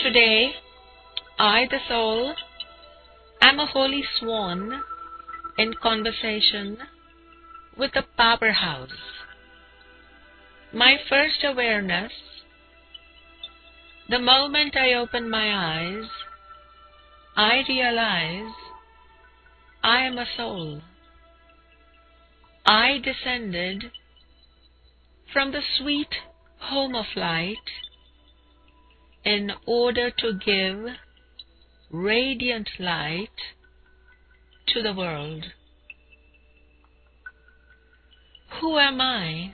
Today, I, the soul, am a holy swan in conversation with the powerhouse. My first awareness, the moment I open my eyes, I realize I am a soul. I descended from the sweet home of light in order to give radiant light to the world. Who am I?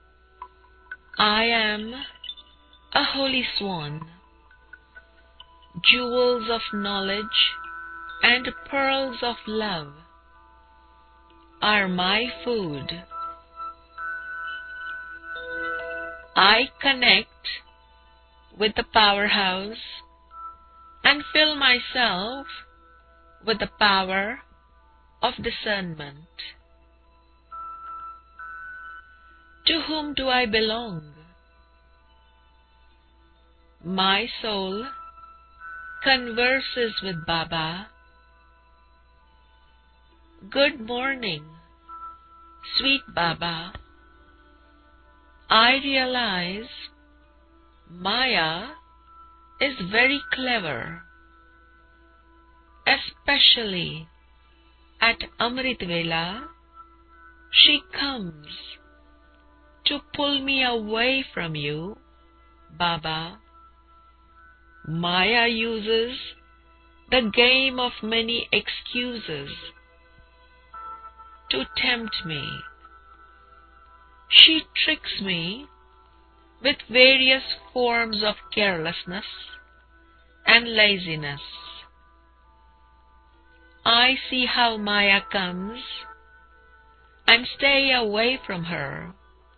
I am a holy swan. Jewels of knowledge and pearls of love are my food. I connect with the powerhouse and fill myself with the power of discernment. To whom do I belong? My soul converses with Baba. Good morning, sweet Baba. I realize Maya is very clever, especially at Amrit Vela. She comes to pull me away from you, Baba. Maya uses the game of many excuses to tempt me. She tricks me with various forms of carelessness and laziness. I see how Maya comes and stay away from her.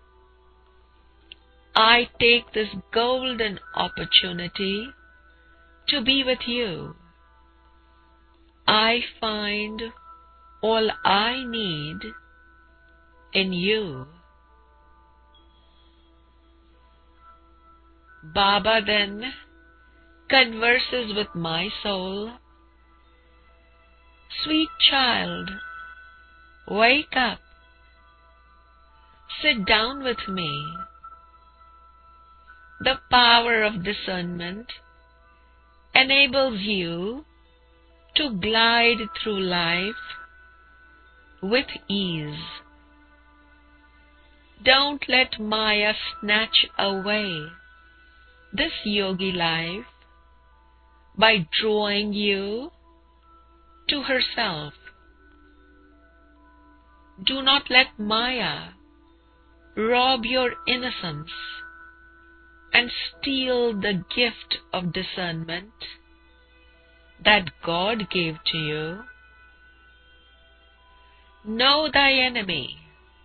I take this golden opportunity to be with you. I find all I need in you. Baba then converses with my soul. Sweet child, wake up. Sit down with me. The power of discernment enables you to glide through life with ease. Don't let Maya snatch away this yogi life by drawing you to herself. Do not let Maya rob your innocence and steal the gift of discernment that God gave to you. Know thy enemy,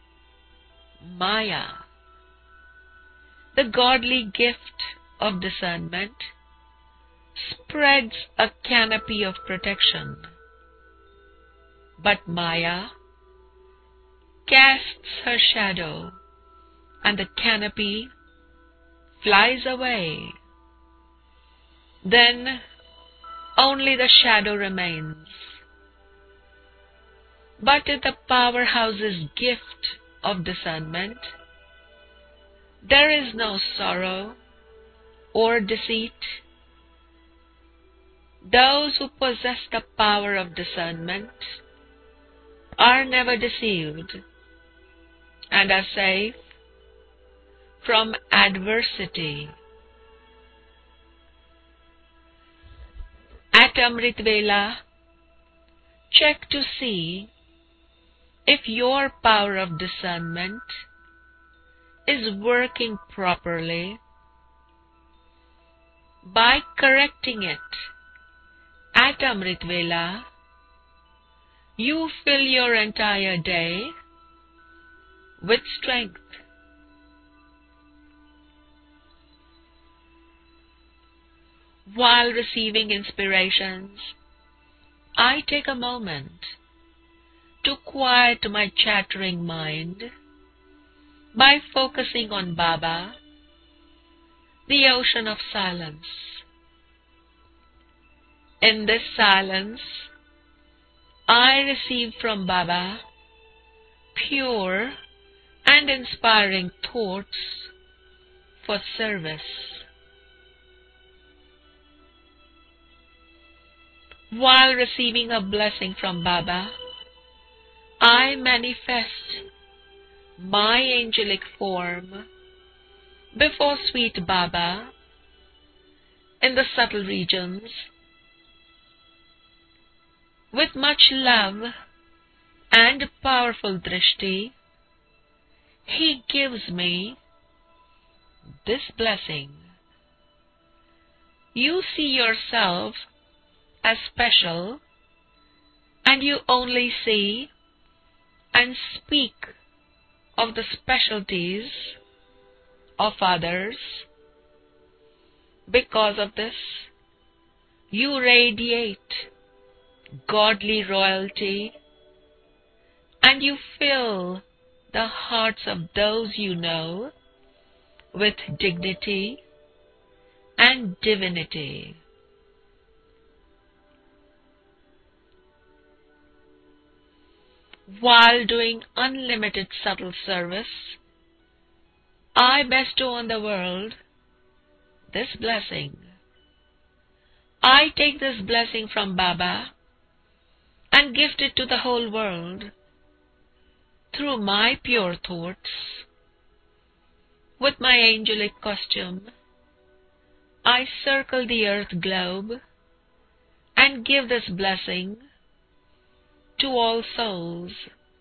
Maya. The godly gift of discernment spreads a canopy of protection, but Maya casts her shadow and the canopy flies away. Then only the shadow remains. But in the powerhouse's gift of discernment, there is no sorrow or deceit. Those who possess the power of discernment are never deceived and are safe from adversity. At Amrit Vela, check to see if your power of discernment is working properly. By correcting it at Amrit Vela, you fill your entire day with strength. While receiving inspirations, I take a moment to quiet my chattering mind by focusing on Baba, the ocean of silence. In this silence, I receive from Baba pure and inspiring thoughts for service. While receiving a blessing from Baba, I manifest my angelic form before sweet Baba in the subtle regions. With much love and powerful drishti, he gives me this blessing. You see yourself as special, and you only see and speak of the specialties of others. Because of this, you radiate godly royalty, and you fill the hearts of those you know with dignity and divinity. While doing unlimited subtle service, I bestow on the world this blessing. I take this blessing from Baba and gift it to the whole world through my pure thoughts. With my angelic costume, I circle the earth globe and give this blessing to all souls.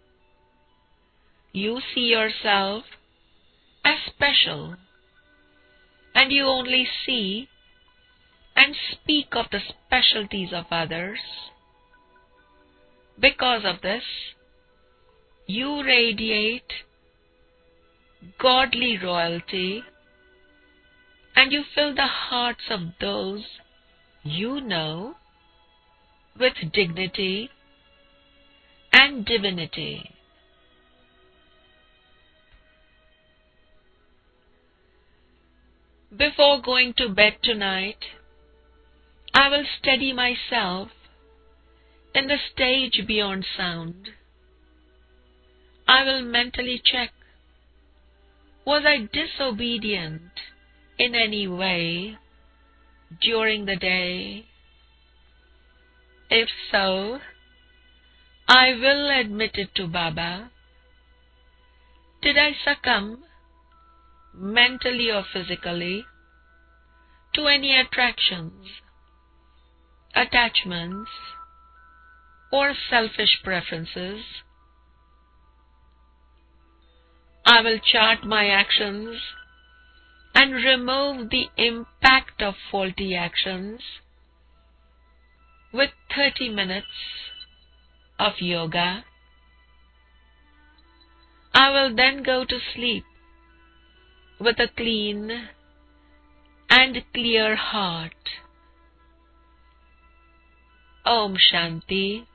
You see yourself as special, and you only see and speak of the specialties of others. Because of this, you radiate godly royalty, and you fill the hearts of those you know with dignity and divinity. Before going to bed tonight, I will steady myself in the stage beyond sound. I will mentally check, was I disobedient in any way during the day? If so, I will admit it to Baba. Did I succumb, mentally or physically, to any attractions, attachments, or selfish preferences? I will chart my actions and remove the impact of faulty actions with 30 minutes of yoga. I will then go to sleep with a clean and clear heart. Om Shanti.